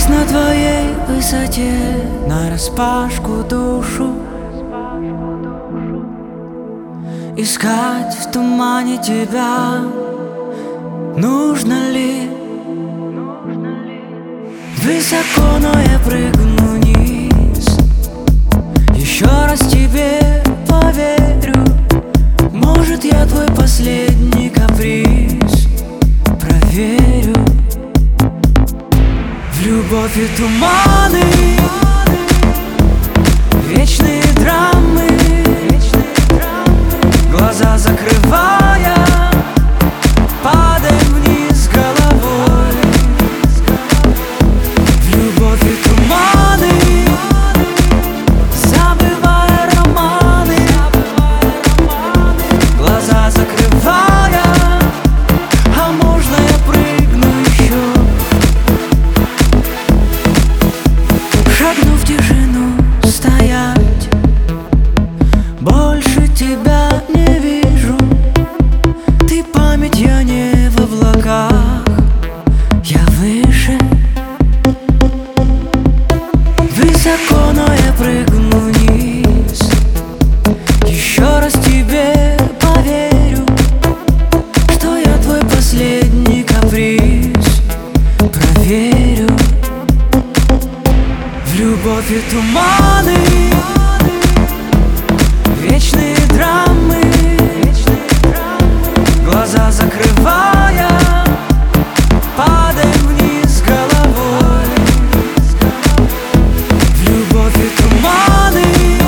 Здесь на твоей высоте нараспашку душу искать в тумане тебя нужно ли? Высоко, но я прыгну вниз. Еще раз тебе поверю. Может, я твой последний каприз проверю. В любовь и туманы, вечные драмы, глаза закрывая, падаем вниз головой. В любовь и туманы, забывая романы, глаза закрывая. А можно я прыгну еще? Шагну в тишину, стоять. Больше тебя не вижу. Ты память, я не в облаках, я выше. Высоко, но я прыгну вниз. Еще раз тебе поверю, что я твой последний каприз проверю. В любовь и туманы, вечные драмы, глаза закрывая, падаем вниз головой. В любовь и туманы,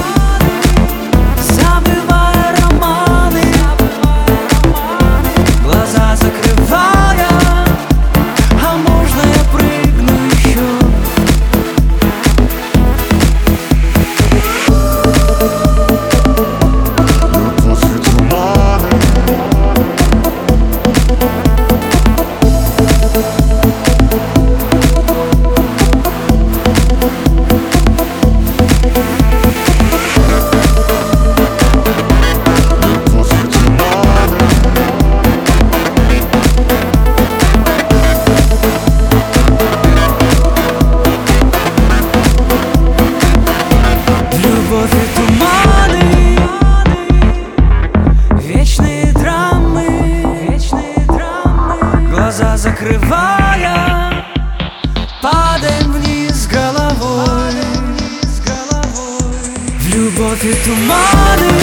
забывая романы, глаза закрывая. А можно я прыгну еще? Любовь и туманы, вечные драмы, глаза закрывая, падаем вниз головой. В любовь и туманы.